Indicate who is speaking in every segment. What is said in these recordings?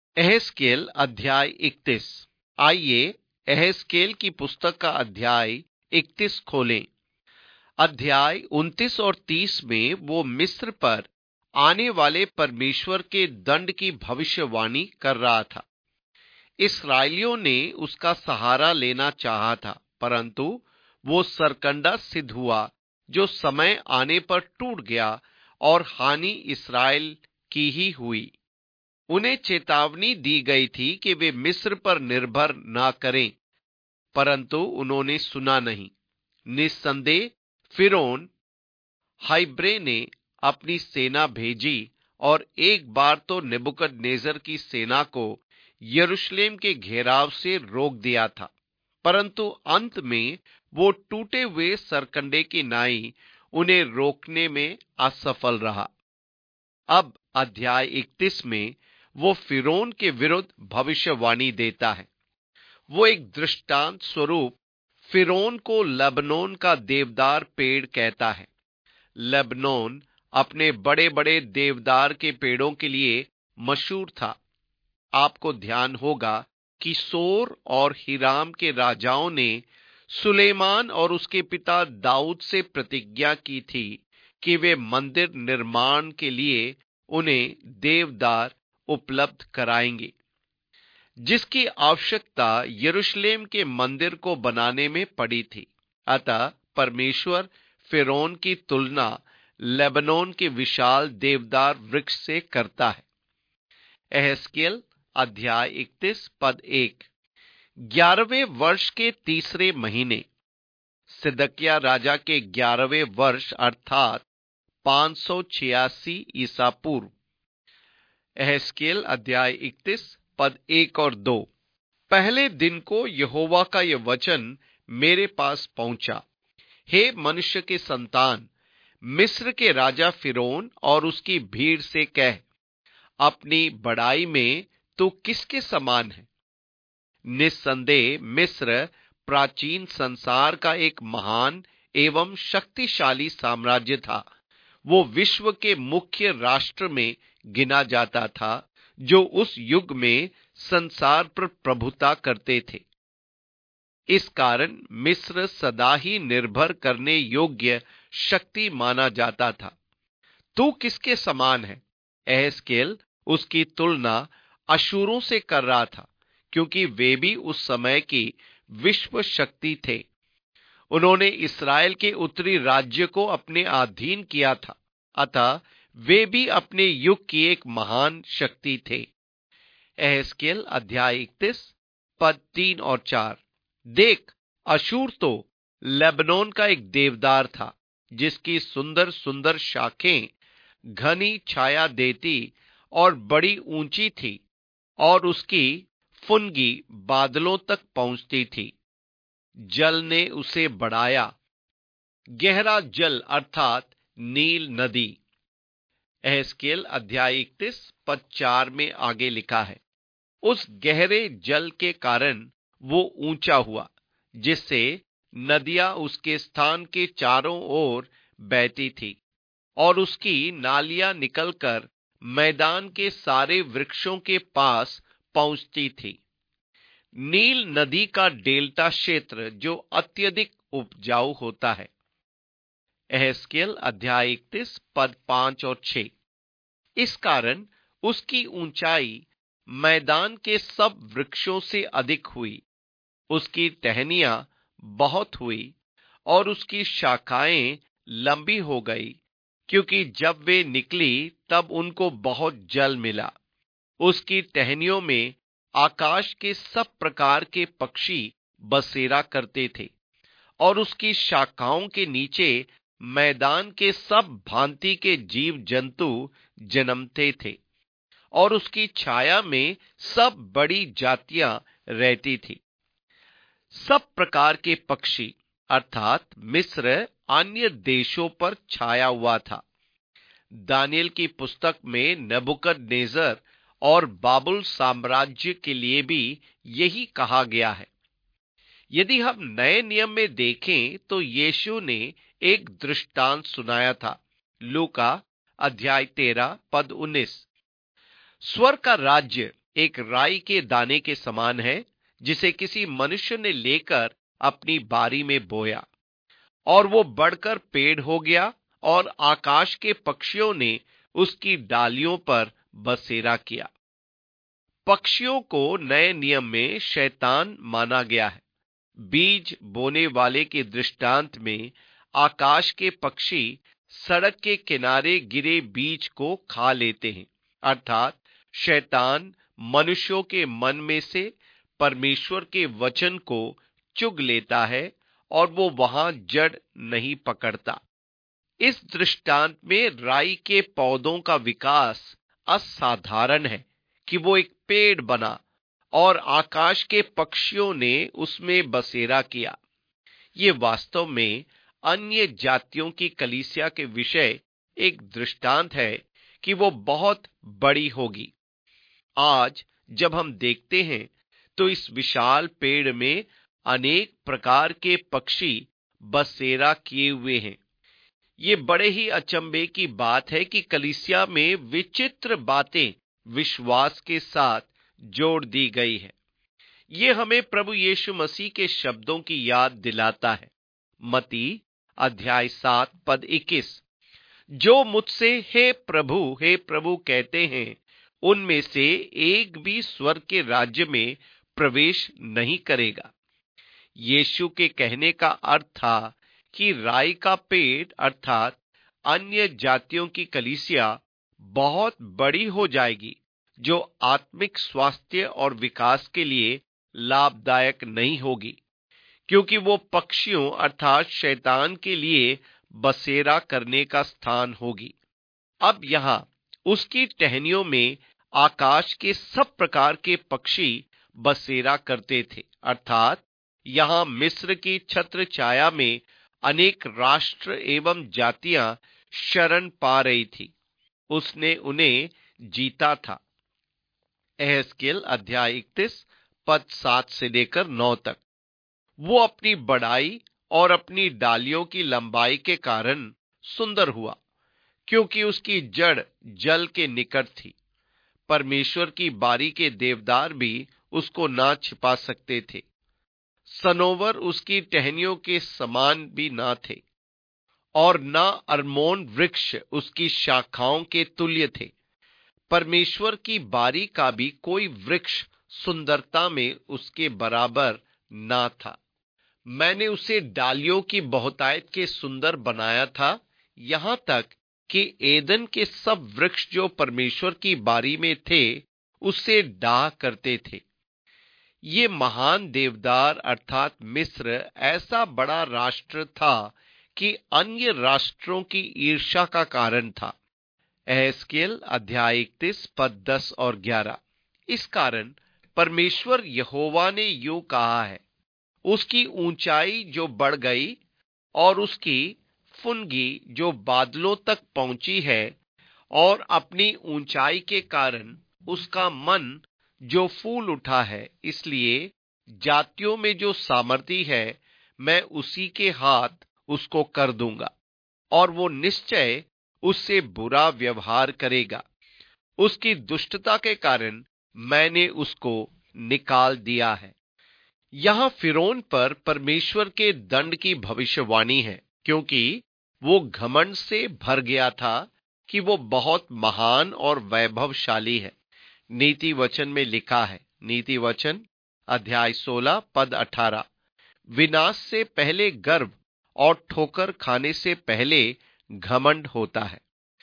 Speaker 1: एहेजकेल अध्याय 31। आइए एहेजकेल की पुस्तक का अध्याय 31 खोलें। अध्याय 29 और 30 में वो मिस्र पर आने वाले परमेश्वर के दंड की भविष्यवाणी कर रहा था। इस्राएलियों ने उसका सहारा लेना चाहा था, परंतु वो सरकंडा सिद्ध हुआ, जो समय आने पर टूट गया और हानि इस्राएल की ही हुई। उन्हें चेतावनी दी गई थी कि वे मिस्र पर निर्भर ना करें, परंतु उन्होंने सुना नहीं। निस्संदेह फिरौन हाइब्रे ने अपनी सेना भेजी और एक बार तो नेबुकदनेस्सर की सेना को यरूशलेम के घेराव से रोक दिया था, परंतु अंत में वो टूटे हुए सरकंडे की नाई उन्हें रोकने में असफल रहा। अब अध्याय 31 में वो फिरौन के विरुद्ध भविष्यवाणी देता है। वो एक दृष्टांत स्वरूप फिरौन को लेबनोन का देवदार पेड़ कहता है। लेबनोन अपने बड़े बड़े देवदार के पेड़ों के लिए मशहूर था। आपको ध्यान होगा कि सोर और हिराम के राजाओं ने सुलेमान और उसके पिता दाऊद से प्रतिज्ञा की थी कि वे मंदिर निर्माण के लिए उन्हें देवदार उपलब्ध कराएंगे, जिसकी आवश्यकता यरूशलेम के मंदिर को बनाने में पड़ी थी। अतः परमेश्वर फिरौन की तुलना लेबनोन के विशाल देवदार वृक्ष से करता है। एहेजकेल अध्याय 31 पद 1। 11वें वर्ष के तीसरे महीने, सिदकिय्याह राजा के 11वें वर्ष अर्थात 586 ईसा पूर्व। एहेजकेल अध्याय 31 पद 1 और 2। पहले दिन को यहोवा का यह वचन मेरे पास पहुंचा। हे मनुष्य के संतान, मिस्र के राजा फिरौन और उसकी भीड़ से कह, अपनी बड़ाई में तू किसके समान है? निस्संदेह मिस्र प्राचीन संसार का एक महान एवं शक्तिशाली साम्राज्य था। वो विश्व के मुख्य राष्ट्र में गिना जाता था, जो उस युग में संसार पर प्रभुता करते थे। इस कारण मिस्र सदा ही निर्भर करने योग्य शक्ति माना जाता था। तू किसके समान है? एहेजकेल उसकी तुलना अशूरों से कर रहा था, क्योंकि वे भी उस समय की विश्व शक्ति थे। उन्होंने इस्राएल के उत्तरी राज्य को अपने अधीन किया था, अतः वे भी अपने युग की एक महान शक्ति थे। एहेजकेल अध्याय 31 पद 3 और 4। देख, अशूर तो लेबनोन का एक देवदार था, जिसकी सुंदर सुंदर शाखें घनी छाया देती और बड़ी ऊंची थी, और उसकी फुनगी बादलों तक पहुंचती थी। जल ने उसे बढ़ाया, गहरा जल अर्थात नील नदी। एहेजकेल अध्याय 31 पद 4 में आगे लिखा है, उस गहरे जल के कारण वो ऊंचा हुआ, जिससे नदियां उसके स्थान के चारों ओर बहती थी, और उसकी नालियां निकलकर मैदान के सारे वृक्षों के पास पहुंचती थी। नील नदी का डेल्टा क्षेत्र जो अत्यधिक उपजाऊ होता है। एहेजकेल अध्याय 31 पद 5 और 6। इस कारण उसकी ऊंचाई मैदान के सब वृक्षों से अधिक हुई। उसकी टहनियां बहुत हुई और उसकी शाखाएं लंबी हो गई, क्योंकि जब वे निकली तब उनको बहुत जल मिला। उसकी टहनियों में आकाश के सब प्रकार के पक्षी बसेरा करते थे, और उसकी शाखाओं के नीचे मैदान के सब भांति के जीव जंतु जन्मते थे, और उसकी छाया में सब बड़ी जातियां रहती थी। सब प्रकार के पक्षी अर्थात मिस्र अन्य देशों पर छाया हुआ था। दानियेल की पुस्तक में नेबुकदनेस्सर और बाबुल साम्राज्य के लिए भी यही कहा गया है। यदि हम नए नियम में देखें तो यीशु ने एक दृष्टांत सुनाया था। लूका अध्याय 13 पद 19। स्वर्ग का राज्य एक राई के दाने के समान है, जिसे किसी मनुष्य ने लेकर अपनी बारी में बोया, और वो बढ़कर पेड़ हो गया, और आकाश के पक्षियों ने उसकी डालियों पर बसेरा किया। पक्षियों को नए नियम में शैतान माना गया है। बीज बोने वाले के दृष्टांत में आकाश के पक्षी सड़क के किनारे गिरे बीज को खा लेते हैं, अर्थात शैतान मनुष्यों के मन में से परमेश्वर के वचन को चुग लेता है और वो वहां जड़ नहीं पकड़ता। इस दृष्टांत में राई के पौधों का विकास असाधारण है कि वो एक पेड़ बना और आकाश के पक्षियों ने उसमें बसेरा किया। ये वास्तव में अन्य जातियों की कलीसिया के विषय एक दृष्टांत है कि वो बहुत बड़ी होगी। आज जब हम देखते हैं तो इस विशाल पेड़ में अनेक प्रकार के पक्षी बसेरा किए हुए हैं। ये बड़े ही अचंभे की बात है कि कलीसिया में विचित्र बातें विश्वास के साथ जोड़ दी गई है। ये हमें प्रभु यीशु मसीह के शब्दों की याद दिलाता है। मत्ती अध्याय 7 पद 21, जो मुझसे हे प्रभु कहते हैं, उनमें से एक भी स्वर्ग के राज्य में प्रवेश नहीं करेगा। यीशु के कहने का अर्थ था कि राई का पेड़ अर्थात अन्य जातियों की कलीसिया बहुत बड़ी हो जाएगी, जो आत्मिक स्वास्थ्य और विकास के लिए लाभदायक नहीं होगी, क्योंकि वो पक्षियों अर्थात शैतान के लिए बसेरा करने का स्थान होगी। अब यहाँ उसकी टहनियों में आकाश के सब प्रकार के पक्षी बसेरा करते थे, अर्थात यहाँ मिस्र की छत्र छाया में अनेक राष्ट्र एवं जातियां शरण पा रही थी। उसने उन्हें जीता था। एहेजकेल अध्याय 31 पद 7 से लेकर 9 तक। वो अपनी बड़ाई और अपनी डालियों की लंबाई के कारण सुंदर हुआ, क्योंकि उसकी जड़ जल के निकट थी। परमेश्वर की बारी के देवदार भी उसको ना छिपा सकते थे। सनोवर उसकी टहनियों के समान भी ना थे, और ना अरमोन वृक्ष उसकी शाखाओं के तुल्य थे। परमेश्वर की बारी का भी कोई वृक्ष सुंदरता में उसके बराबर ना था। मैंने उसे डालियों की बहुतायत के सुंदर बनाया था, यहां तक कि एदन के सब वृक्ष जो परमेश्वर की बारी में थे उससे डाह करते थे। ये महान देवदार अर्थात मिस्र ऐसा बड़ा राष्ट्र था कि अन्य राष्ट्रों की ईर्ष्या का कारण था। एहेजकेल अध्याय 31 पद 10 और 11। इस कारण परमेश्वर यहोवा ने यूं कहा है, उसकी ऊंचाई जो बढ़ गई और उसकी फुनगी जो बादलों तक पहुंची है, और अपनी ऊंचाई के कारण उसका मन जो फूल उठा है, इसलिए जातियों में जो सामर्थी है मैं उसी के हाथ उसको कर दूंगा, और वो निश्चय उससे बुरा व्यवहार करेगा। उसकी दुष्टता के कारण मैंने उसको निकाल दिया है। यहां फिरौन पर परमेश्वर के दंड की भविष्यवाणी है, क्योंकि वो घमंड से भर गया था कि वो बहुत महान और वैभवशाली है। नीति वचन में लिखा है, नीति वचन अध्याय 16 पद 18, विनाश से पहले गर्व और ठोकर खाने से पहले घमंड होता है।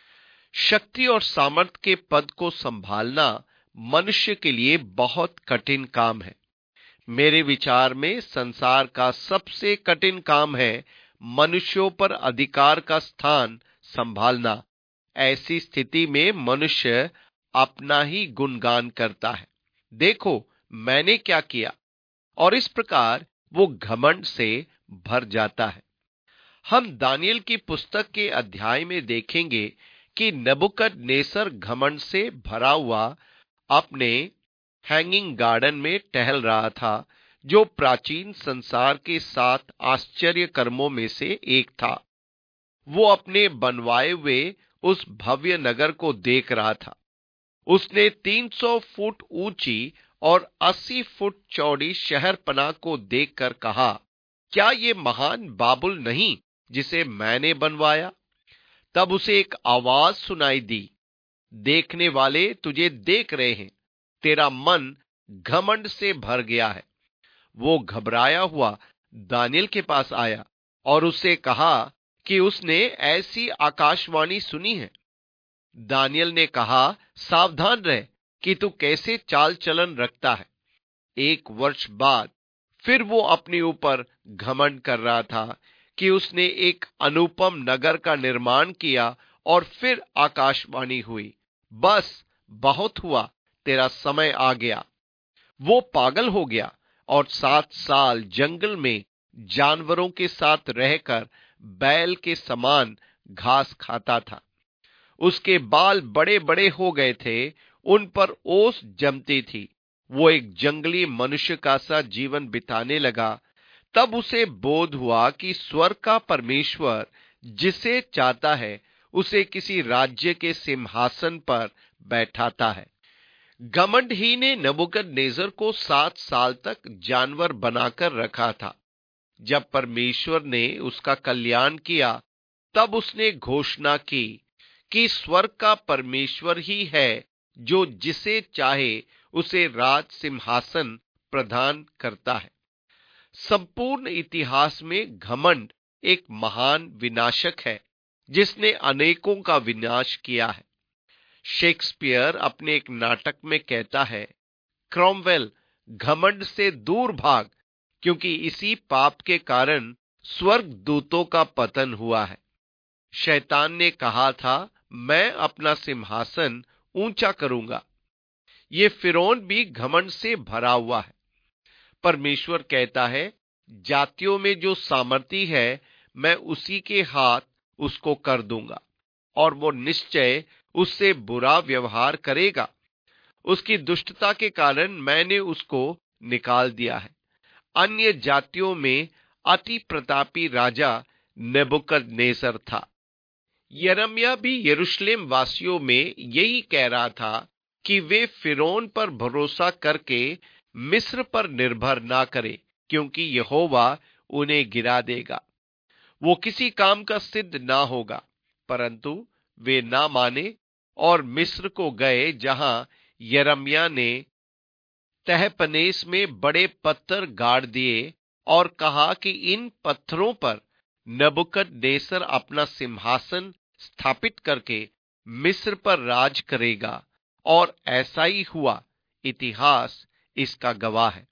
Speaker 1: शक्ति और सामर्थ के पद को संभालना मनुष्य के लिए बहुत कठिन काम है। मेरे विचार में संसार का सबसे कठिन काम है मनुष्यों पर अधिकार का स्थान संभालना। ऐसी स्थिति में मनुष्य अपना ही गुणगान करता है, देखो मैंने क्या किया, और इस प्रकार वो घमंड से भर जाता है। हम दानियल की पुस्तक के अध्याय में देखेंगे कि नबूकदनेस्सर घमंड से भरा हुआ अपने हैंगिंग गार्डन में टहल रहा था, जो प्राचीन संसार के 7 आश्चर्य कर्मों में से एक था। वो अपने बनवाए हुए उस भव्य नगर को देख रहा था। उसने 300 फुट ऊंची और 80 फुट चौड़ी शहरपनाह को देखकर कहा, क्या ये महान बाबुल नहीं जिसे मैंने बनवाया? तब उसे एक आवाज सुनाई दी, देखने वाले तुझे देख रहे हैं, तेरा मन घमंड से भर गया है। वो घबराया हुआ दानियल के पास आया और उससे कहा कि उसने ऐसी आकाशवाणी सुनी है। दानियल ने कहा, सावधान रह कि तू कैसे चाल चलन रखता है। 1 वर्ष बाद फिर वो अपने ऊपर घमंड कर रहा था कि उसने एक अनुपम नगर का निर्माण किया और फिर आकाशवाणी हुई, बस बहुत हुआ, तेरा समय आ गया। वो पागल हो गया और 7 साल जंगल में जानवरों के साथ रहकर बैल के समान घास खाता था। उसके बाल बड़े बड़े हो गए थे, उन पर ओस जमती थी। वो एक जंगली मनुष्य का सा जीवन बिताने लगा। तब उसे बोध हुआ कि स्वर्ग का परमेश्वर जिसे चाहता है उसे किसी राज्य के सिंहासन पर बैठाता है। घमंड ही ने नबूकदनेस्सर को 7 साल तक जानवर बनाकर रखा था। जब परमेश्वर ने उसका कल्याण किया, तब उसने घोषणा की कि स्वर्ग का परमेश्वर ही है जो जिसे चाहे उसे राज सिंहासन प्रदान करता है। संपूर्ण इतिहास में घमंड एक महान विनाशक है जिसने अनेकों का विनाश किया है। शेक्सपियर अपने एक नाटक में कहता है, क्रॉमवेल, घमंड से दूर भाग, क्योंकि इसी पाप के कारण स्वर्ग दूतों का पतन हुआ है। शैतान ने कहा था, मैं अपना सिंहासन ऊंचा करूंगा। ये फिरौन भी घमंड से भरा हुआ है। परमेश्वर कहता है, जातियों में जो सामर्थी है मैं उसी के हाथ उसको कर दूंगा और वो निश्चय उससे बुरा व्यवहार करेगा। उसकी दुष्टता के कारण मैंने उसको निकाल दिया है। अन्य जातियों में अति प्रतापी राजा नेबुकदनेस्सर था। यिर्मयाह भी यरूशलेम वासियों में यही कह रहा था कि वे फिरौन पर भरोसा करके मिस्र पर निर्भर ना करें, क्योंकि यहोवा उन्हें गिरा देगा। वो किसी काम का सिद्ध ना होगा। परंतु वे ना माने और मिस्र को गए, जहां यिर्मयाह ने तहपनेस में बड़े पत्थर गाड़ दिए और कहा कि इन पत्थरों पर नबूकदनेस्सर अपना सिंहासन स्थापित करके मिस्र पर राज करेगा, और ऐसा ही हुआ। इतिहास इसका गवाह है।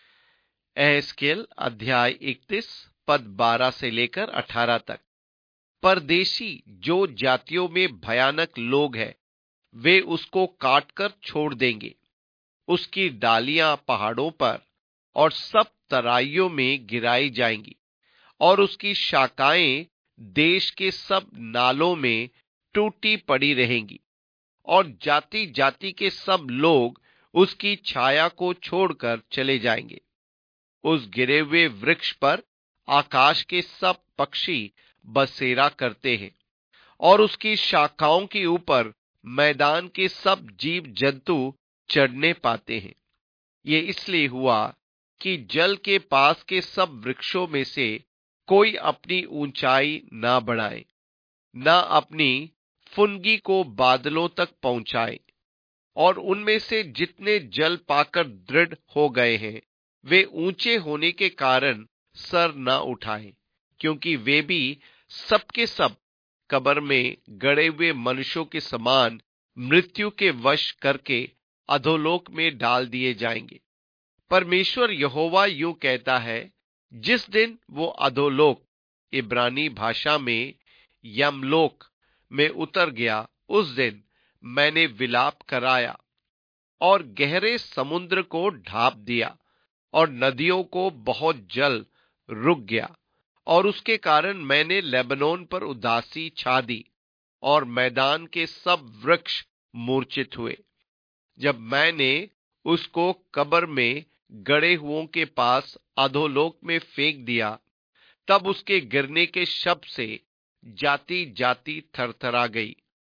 Speaker 1: एहेजकेल अध्याय 31 पद 12 से लेकर 18 तक। परदेशी जो जातियों में भयानक लोग हैं, वे उसको काटकर छोड़ देंगे। उसकी डालियां पहाड़ों पर और सब तराइयों में गिराई जाएंगी, और उसकी शाखाएं देश के सब नालों में टूटी पड़ी रहेंगी, और जाति जाति के सब लोग उसकी छाया को छोड़कर चले जाएंगे। उस गिरे हुए वृक्ष पर आकाश के सब पक्षी बसेरा करते हैं, और उसकी शाखाओं के ऊपर मैदान के सब जीव जंतु चढ़ने पाते हैं। ये इसलिए हुआ कि जल के पास के सब वृक्षों में से कोई अपनी ऊंचाई ना बढ़ाए, ना अपनी फुनगी को बादलों तक पहुंचाए, और उनमें से जितने जल पाकर दृढ़ हो गए हैं, वे ऊंचे होने के कारण सर ना उठाएं, क्योंकि वे भी सबके सब कब्र में गड़े हुए मनुष्यों के समान मृत्यु के वश करके अधोलोक में डाल दिए जाएंगे। परमेश्वर यहोवा यूं कहता है, जिस दिन वो अधोलोक, इब्रानी भाषा में यमलोक में उतर गया, उस दिन मैंने विलाप कराया और गहरे समुद्र को ढांप दिया, और नदियों को बहुत जल रुक गया, और उसके कारण मैंने लेबनोन पर उदासी छा दी, और मैदान के सब वृक्ष मूर्छित हुए। जब मैंने उसको कब्र में गड़े हुओं के पास अधोलोक में फेंक दिया, तब उसके गिरने के शब्द से जाति जाति थरथरा गई।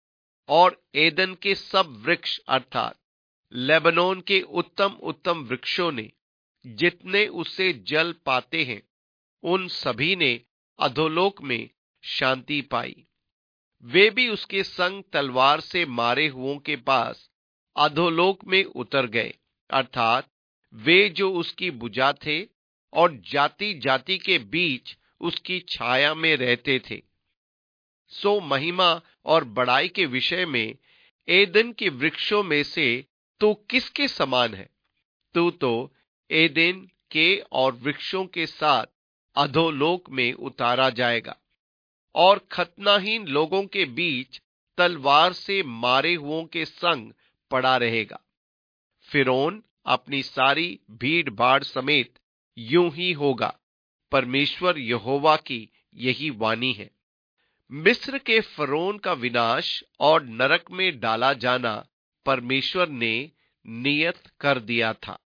Speaker 1: और एदन के सब वृक्ष अर्थात लेबनोन के उत्तम उत्तम वृक्षों ने, जितने उससे जल पाते हैं, उन सभी ने अधोलोक में शांति पाई। वे भी उसके संग तलवार से मारे हुओं के पास अधोलोक में उतर गए, अर्थात वे जो उसकी भुजा थे और जाति जाति के बीच उसकी छाया में रहते थे। सो महिमा और बड़ाई के विषय में एदन के वृक्षों में से तू किसके समान है? तू तो एदेन के और वृक्षों के साथ अधोलोक में उतारा जाएगा और खतनाहीन लोगों के बीच तलवार से मारे हुओं के संग पड़ा रहेगा। फिरौन अपनी सारी भीड़ भाड़ समेत यूं ही होगा। परमेश्वर यहोवा की यही वाणी है। मिस्र के फरोन का विनाश और नरक में डाला जाना परमेश्वर ने नियत कर दिया था।